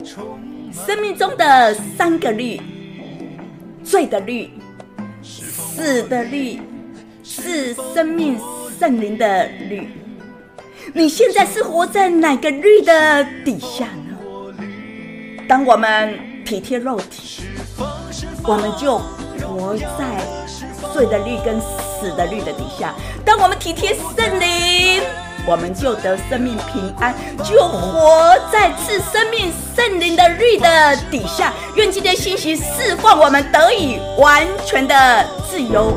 生命中的三个律：罪的律、死的律，是生命圣灵的律。你现在是活在哪个律的底下呢？当我们体贴肉体，我们就活在罪的律跟死的律的底下；当我们体贴圣灵，我们就得生命平安，就活在赐生命圣灵的律的底下。愿今天信息释放我们得以完全的自由。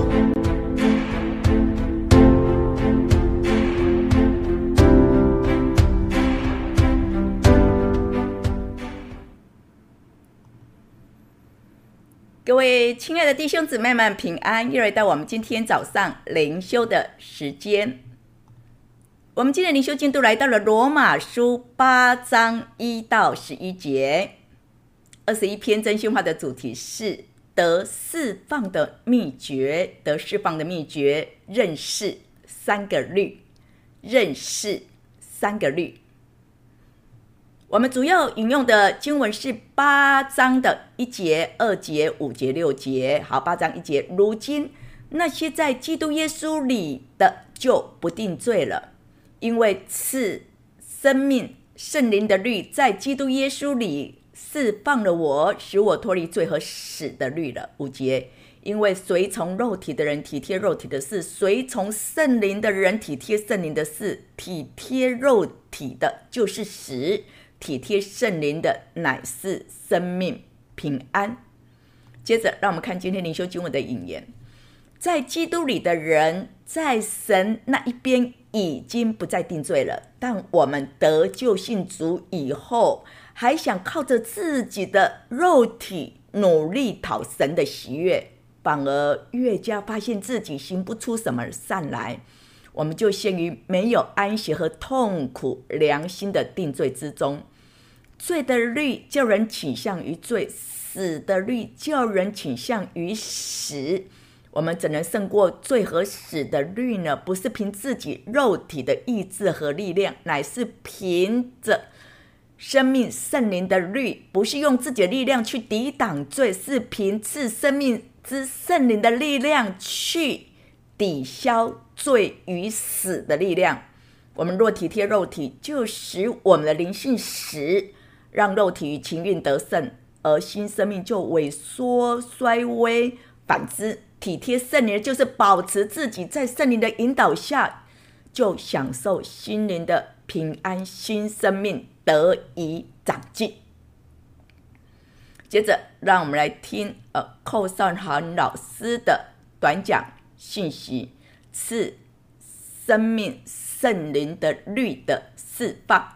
各位亲爱的弟兄姊妹们平安，又来到我们今天早上灵修的时间。我们今天的灵修进度来到了罗马书8章1到11节。21篇真心话的主题是得释放的秘诀，得释放的秘诀，认识三个律，认识三个律。我们主要引用的经文是8章的1节、2节、5节、6节。好，8章1节，如今那些在基督耶稣里的就不定罪了，因为赐生命圣灵的律在基督耶稣里释放了我，使我脱离罪和死的律了。5节，因为随从肉体的人体贴肉体的事，随从圣灵的人体贴圣灵的事。体贴肉体的就是死，体贴圣灵的乃是生命平安。接着让我们看今天灵修经文的引言。在基督里的人在神那一边已经不再定罪了，但我们得救信主以后，还想靠着自己的肉体努力讨神的喜悦，反而越加发现自己行不出什么善来，我们就陷于没有安息和痛苦良心的定罪之中。罪的律叫人倾向于罪，死的律叫人倾向于死。我们怎能胜过罪和死的律呢？不是凭自己肉体的意志和力量，乃是凭着生命圣灵的律。不是用自己的力量去抵挡罪，是凭赐生命之圣灵的力量去抵消罪与死的力量。我们若体贴肉体，就使我们的灵性死，让肉体与情欲得胜，而新生命就萎缩衰微。反之，体贴圣灵就是保持自己在圣灵的引导下，就享受心灵的平安，新生命得以长进。接着让我们来听寇尚涵老师的短讲信息，赐生命圣灵的律的释放。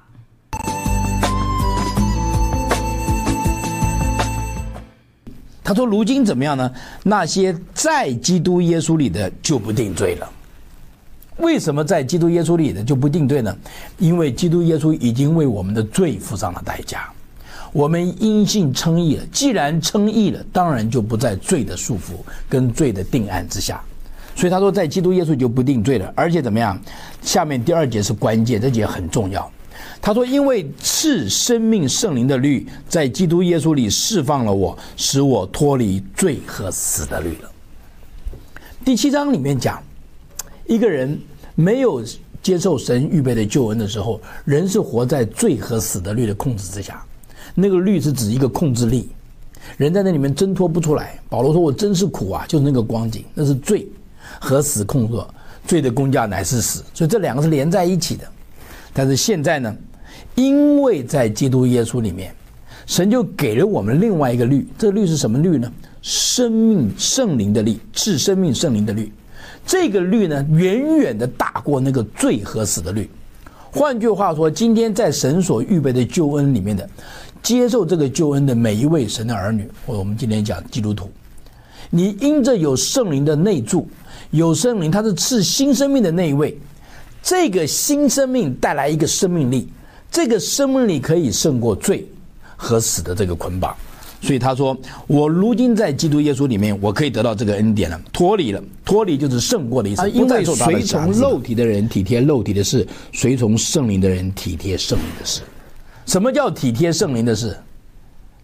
他说如今怎么样呢？那些在基督耶稣里的就不定罪了。为什么在基督耶稣里的就不定罪呢？因为基督耶稣已经为我们的罪付上了代价，我们因信称义了。既然称义了，当然就不在罪的束缚跟罪的定案之下。所以他说在基督耶稣就不定罪了。而且怎么样？下面第2节是关键，这节很重要。他说因为赐生命圣灵的律在基督耶稣里释放了我，使我脱离罪和死的律了。第7章里面讲，一个人没有接受神预备的救恩的时候，人是活在罪和死的律的控制之下。那个律是指一个控制力，人在那里面挣脱不出来。保罗说我真是苦啊，就是那个光景，那是罪和死控制，罪的工价乃是死，所以这两个是连在一起的。但是现在呢，因为在基督耶稣里面，神就给了我们另外一个律。这个律是什么律呢？生命圣灵的律，赐生命圣灵的律。这个律呢，远远的大过那个罪和死的律。换句话说，今天在神所预备的救恩里面的，接受这个救恩的每一位神的儿女，或者我们今天讲基督徒，你因着有圣灵的内住，有圣灵，他是赐新生命的那一位。这个新生命带来一个生命力，这个生命力可以胜过罪和死的这个捆绑。所以他说我如今在基督耶稣里面，我可以得到这个恩典了，脱离了。脱离就是胜过的意思。因为随从肉体的人体贴肉体的事，随从圣灵的人体贴圣灵的事。什么叫体贴圣灵的事？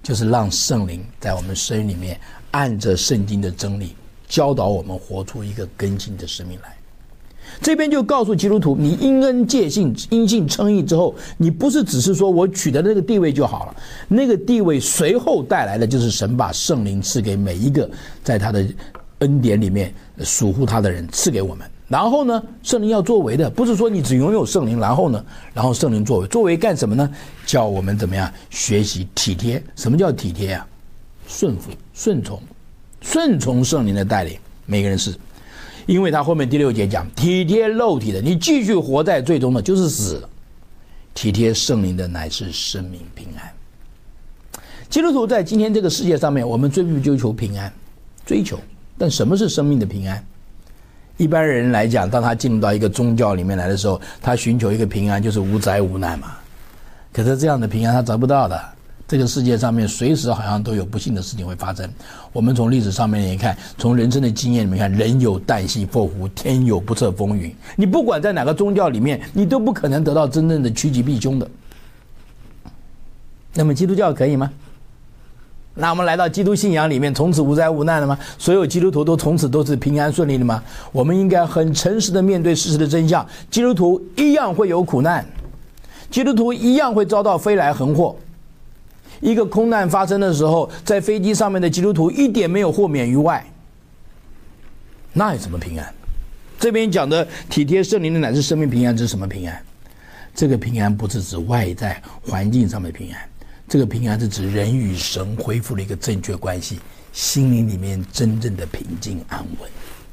就是让圣灵在我们生命里面按着圣经的真理教导我们活出一个更新的生命来。这边就告诉基督徒，你因恩借信，因信称义之后，你不是只是说我取得那个地位就好了，那个地位随后带来的就是神把圣灵赐给每一个在他的恩典里面属乎他的人，赐给我们。然后呢，圣灵要作为的，不是说你只拥有圣灵，然后圣灵作为干什么呢？叫我们怎么样学习体贴。什么叫体贴啊？顺服、顺从圣灵的带领。每个人是，因为他后面第6节讲，体贴肉体的，你继续活在最终的就是死；体贴圣灵的，乃是生命平安。基督徒在今天这个世界上面，我们追求平安，但什么是生命的平安？一般人来讲，当他进入到一个宗教里面来的时候，他寻求一个平安，就是无灾无难嘛。可是这样的平安他得不到的。这个世界上面随时好像都有不幸的事情会发生。我们从历史上面也看，从人生的经验里面看，人有旦夕祸福，天有不测风云。你不管在哪个宗教里面，你都不可能得到真正的趋吉避凶的。那么基督教可以吗？那我们来到基督信仰里面，从此无灾无难了吗？所有基督徒都从此都是平安顺利的吗？我们应该很诚实的面对事实的真相，基督徒一样会有苦难，基督徒一样会遭到飞来横祸。一个空难发生的时候，在飞机上面的基督徒一点没有豁免于外，那有什么平安？这边讲的体贴圣灵的乃是生命平安，这是什么平安？这个平安不是指外在环境上面的平安，这个平安是指人与神恢复了一个正确关系，心灵里面真正的平静安稳。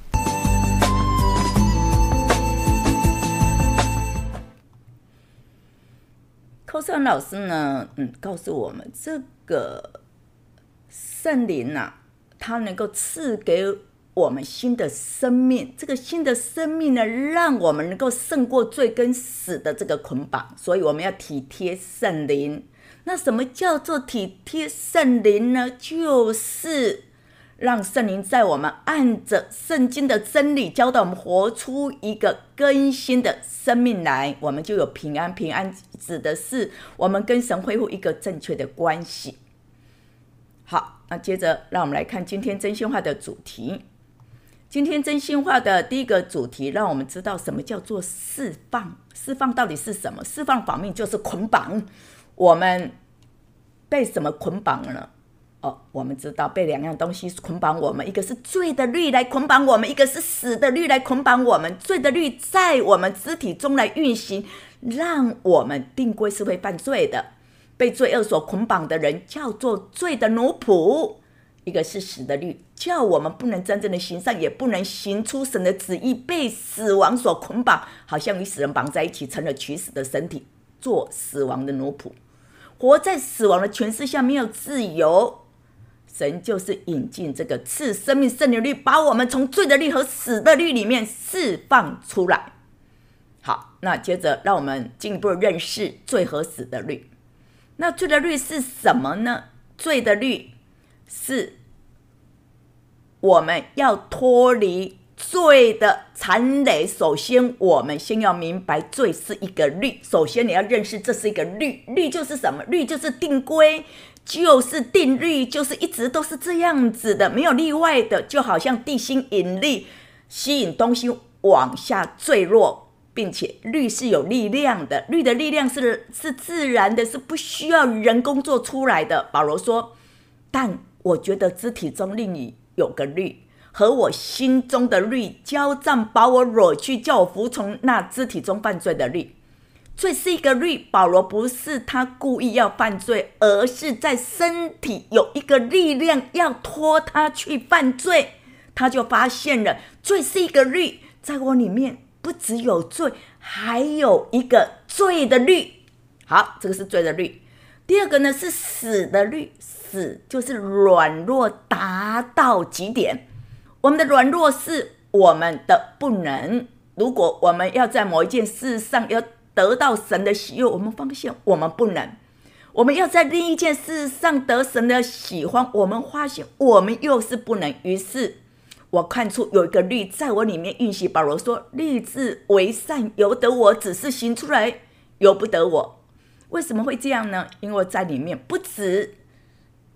寇胜老师呢，告诉我们这个圣灵啊，它能够赐给我们新的生命，这个新的生命呢，让我们能够胜过罪跟死的这个捆绑，所以我们要体贴圣灵。那什么叫做体贴圣灵呢？就是让圣灵在我们按着圣经的真理教导我们活出一个更新的生命来，我们就有平安。平安指的是我们跟神恢复一个正确的关系。好，那接着让我们来看今天真心话的主题。今天真心话的第一个主题，让我们知道什么叫做释放。释放到底是什么？释放反面就是捆绑。我们被什么捆绑了？我们知道被2样东西捆绑我们，一个是罪的律来捆绑我们，一个是死的律来捆绑我们。罪的律在我们肢体中来运行，让我们定规是会犯罪的。被罪恶所捆绑的人叫做罪的奴仆。一个是死的律，叫我们不能真正的行善，也不能行出神的旨意，被死亡所捆绑，好像与死人绑在一起，成了取死的身体，做死亡的奴仆，活在死亡的权势下，没有自由。神就是引进这个赐生命圣灵律，把我们从罪的律和死的律里面释放出来。好，那接着让我们进一步认识罪和死的律。那罪的律是什么呢？罪的律是我们要脱离罪的缠累。首先我们先要明白罪是一个律，首先你要认识这是一个律。律就是什么？律就是定规，就是定律，就是一直都是这样子的，没有例外的。就好像地心引力吸引东西往下坠落，并且律是有力量的，律的力量是自然的，是不需要人工做出来的。保罗说，但我觉得肢体中另有个律，和我心中的律交战，把我惹去，叫我服从那肢体中犯罪的律。罪是一个律，保罗不是他故意要犯罪，而是在身体有一个力量要拖他去犯罪。他就发现了罪是一个律，在我里面不只有罪，还有一个罪的律。好，这个是罪的律。第二个呢是死的律，死就是软弱达到极点。我们的软弱是我们的不能。如果我们要在某一件事上要得到神的喜悦，我们发现我们不能。我们要在另一件事上得神的喜欢，我们发现我们又是不能。于是我看出有一个律在我里面运行。保罗说，立志为善由得我，只是行出来由不得我。为什么会这样呢？因为在里面不止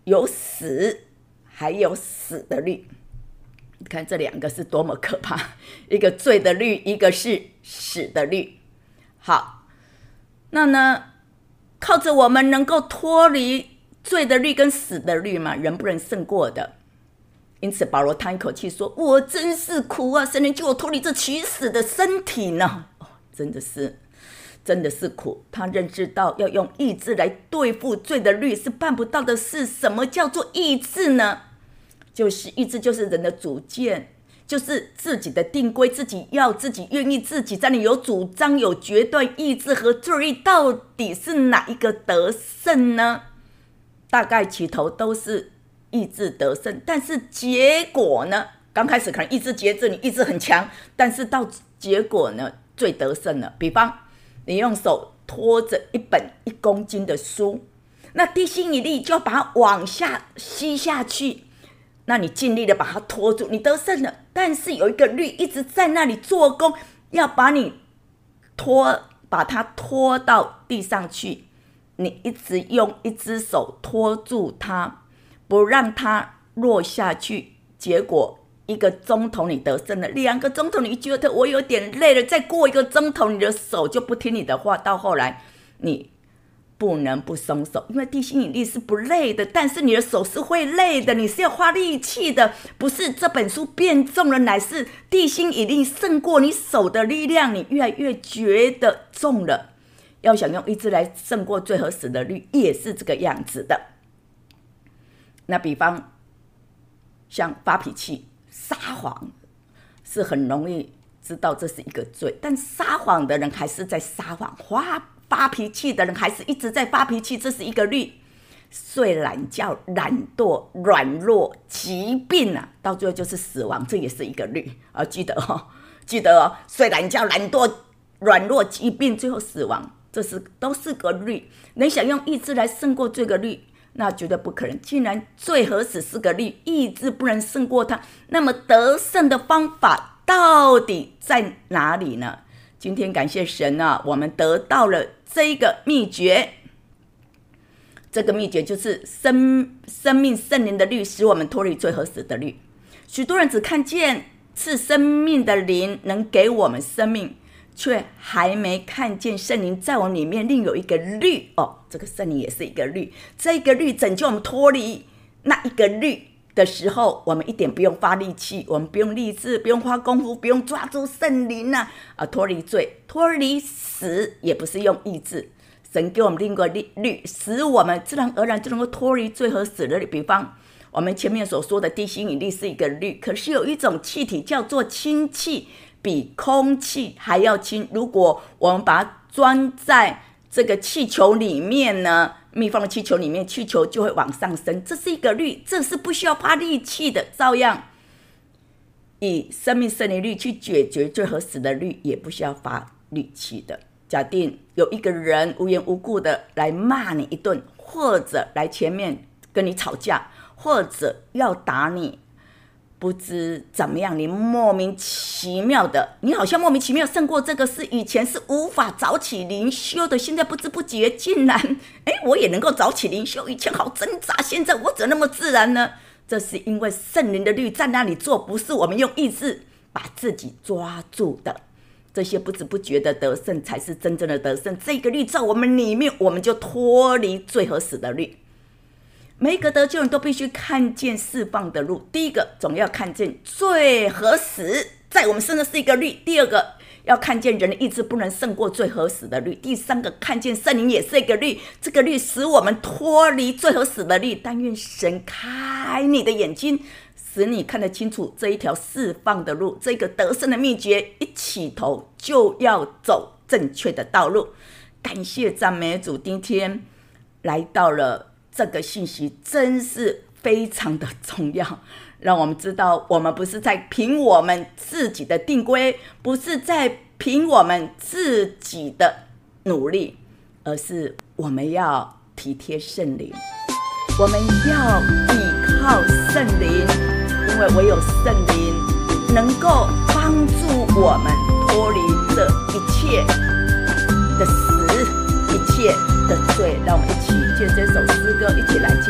有死还有死的律。你看这两个是多么可怕，一个罪的律，一个是死的律。好，那呢，靠着我们能够脱离罪的律跟死的律吗？人不能胜过的。因此保罗叹一口气说，我真是苦啊，谁能救我脱离这取死的身体呢？真的是苦。他认知到要用意志来对付罪的律是办不到的事。什么叫做意志呢？就是意志就是人的主见，就是自己的定规，自己要，自己愿意，自己在那里有主张，有决断。意志和罪律到底是哪一个得胜呢？大概起头都是意志得胜，但是结果呢？刚开始可能意志节制，你意志很强，但是到结果呢，罪得胜了。比方你用手拖着一本1公斤的书，那地心引力就要把它往下吸下去，那你尽力的把它拖住，你得胜了。但是有一个律一直在那里做工，要把你把它拖到地上去，你一直用一只手拖住它，不让它落下去，结果1个钟头你得胜了，2个钟头你觉得我有点累了，再过1个钟头你的手就不听你的话，到后来你不能不松手，因为地心引力是不累的，但是你的手是会累的，你是要花力气的，不是这本书变重了，乃是地心引力胜过你手的力量，你越来越觉得重了。要想用意志来胜过罪和死的律，也是这个样子的。那比方像发脾气、撒谎，是很容易知道这是一个罪，但撒谎的人还是在撒谎，发脾气的人还是一直在发脾气，这是一个律。睡懒觉、懒惰、软弱、疾病啊，到最后就是死亡，这也是一个律啊！记得哦，睡懒觉、懒惰、软弱、疾病，最后死亡，这都是个律。能想用意志来胜过这个律，那绝对不可能。既然罪和死是个律，意志不能胜过它，那么得胜的方法到底在哪里呢？今天感谢神啊，我们得到了这个秘诀。这个秘诀就是生命圣灵的律，使我们脱离罪和死的律。许多人只看见赐生命的灵能给我们生命，却还没看见圣灵在我们里面另有一个律。这个圣灵也是一个律，这个律拯救我们脱离那一个律的时候，我们一点不用发力气，我们不用立志，不用花功夫，不用抓住圣灵脱离罪、脱离死，也不是用意志。神给我们另一个律，使我们自然而然就能够脱离罪和死的律。比方我们前面所说的地心引力是一个律，可是有一种气体叫做氢气，比空气还要轻。如果我们把它装在这个气球里面呢，密封的气球里面，气球就会往上升，这是一个律，这是不需要花力气的。照样以生命圣灵律去解决罪和死的律，也不需要花力气的。假定有一个人无缘无故的来骂你一顿，或者来前面跟你吵架，或者要打你，不知怎么样，你莫名其妙的，你好像莫名其妙胜过这个事，以前是无法早起灵修的，现在不知不觉竟然我也能够早起灵修，以前好挣扎，现在我怎么那么自然呢？这是因为圣灵的律在那里做，不是我们用意志把自己抓住的。这些不知不觉的得胜才是真正的得胜，这个律在我们里面，我们就脱离罪和死的律。每一个得救人都必须看见释放的路。第一个，总要看见罪和死在我们身上是一个律；第二个，要看见人的意志不能胜过罪和死的律；第三个，看见圣灵也是一个律，这个律使我们脱离罪和死的律。但愿神开你的眼睛，使你看得清楚这一条释放的路，这个得胜的秘诀，一起头就要走正确的道路。感谢赞美主，今天来到了这个信息，真是非常的重要，让我们知道我们不是在凭我们自己的定规，不是在凭我们自己的努力，而是我们要体贴圣灵，我们要依靠圣灵，因为唯有圣灵能够帮助我们脱离这一切的死，一切的罪。让我们一起借这首诗歌一起来敬拜神。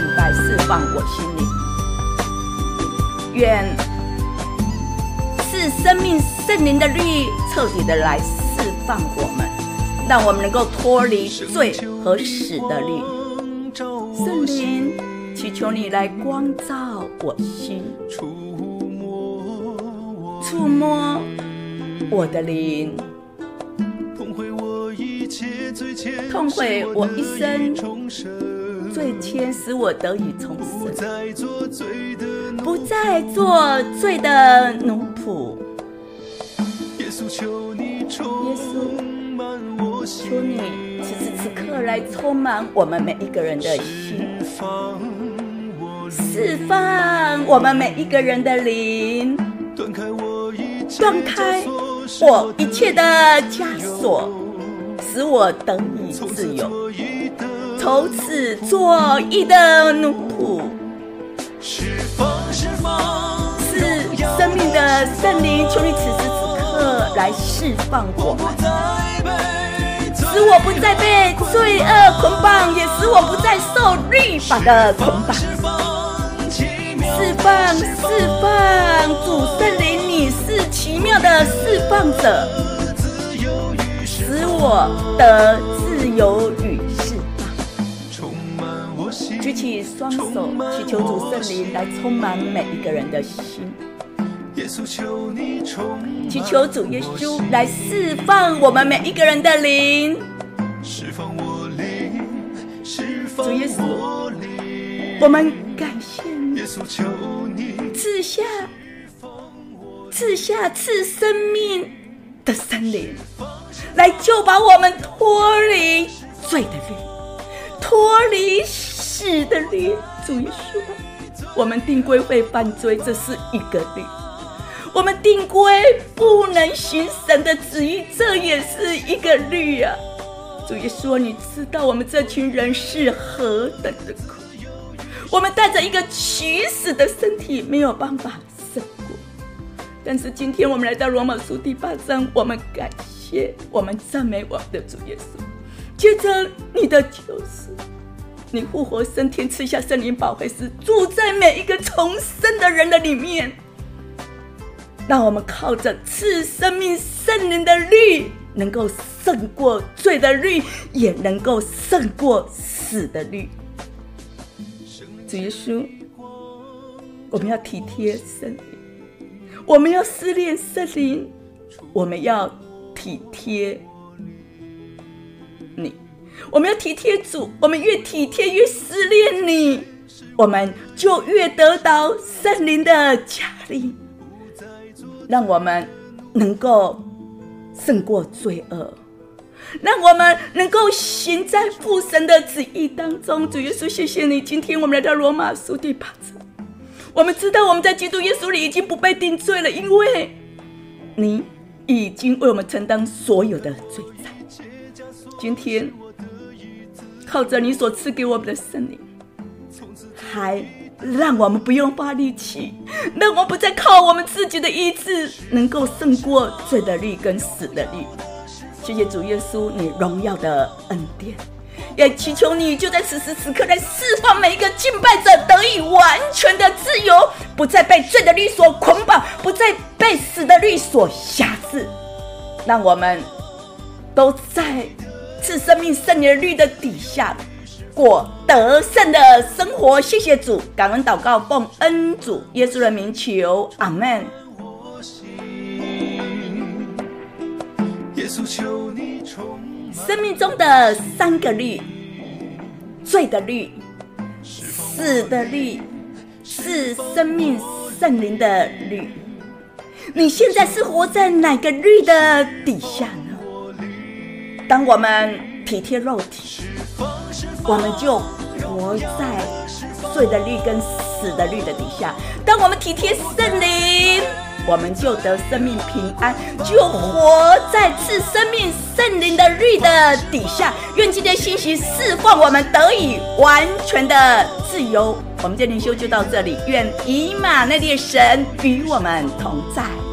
释放我心里。愿赐生命圣灵的律彻底的来释放我们，让我们能够脱离罪和死的律。圣灵，祈求你来光照我心，触摸我的灵，痛悔我一生罪愆，使我得以重生，不再做罪的奴仆。耶稣，求你此时此刻来充满我们每一个人的心，释放我们每一个人的灵，断开我一切的枷锁，使我得以自由，从此做义的奴仆。是生命的圣灵，求你此时此刻来释放我们，使我不再被罪恶捆绑，也使我不再受律法的捆绑。释放主圣灵，你是奇妙的释放者，使我得自由与释放。举起双手，祈求主圣灵来充满每一个人的心。祈求主耶稣来释放我们每一个人的灵。主耶稣，我们感谢你，赐生命的圣灵，来救把我们脱离罪的律，脱离死的律。主耶稣，我们定规会犯罪，这是一个律；我们定规不能行神的旨意，这也是一个律啊。主耶稣，你知道我们这群人是何等的苦，我们带着一个取死的身体，没有办法胜过。但是今天我们来到罗马书第8章，我们感谢，我们赞美我们的主耶稣。接着你的救赎，你复活升天，赐下圣灵保惠师，住在每一个重生的人的里面，让我们靠着赐生命圣灵的律，能够胜过罪的律，也能够胜过死的律。主耶稣，我们要体贴圣灵，我们要思念圣灵，我们要体贴你，我们要体贴主。我们越体贴越思念你，我们就越得到圣灵的加力，让我们能够胜过罪恶，让我们能够行在父神的旨意当中。主耶稣，谢谢你，今天我们来到罗马书第8章，我们知道我们在基督耶稣里已经不被定罪了，因为你已经为我们承担所有的罪债。今天靠着你所赐给我们的圣灵，还让我们不用发力气，让我们不再靠我们自己的意志能够胜过罪的律跟死的律。谢谢主耶稣你荣耀的恩典，也祈求你就在此时此刻来释放每一个敬拜者，得以完全的自由，不再被罪的律所捆绑，不再被死的律所辖制，让我们都在赐生命圣灵的律的底下过得胜的生活。谢谢主，感恩祷告，奉恩主耶稣的名求，阿们。生命中的3个律，罪的律、死的律，是生命圣灵的律。你现在是活在哪个律的底下呢？当我们体贴肉体，我们就活在罪的律跟死的律的底下；当我们体贴圣灵，我们就得生命平安，就活在赐生命圣灵的律的底下。愿今天信息释放我们得以完全的自由。我们这灵修就到这里，愿以马内利神与我们同在。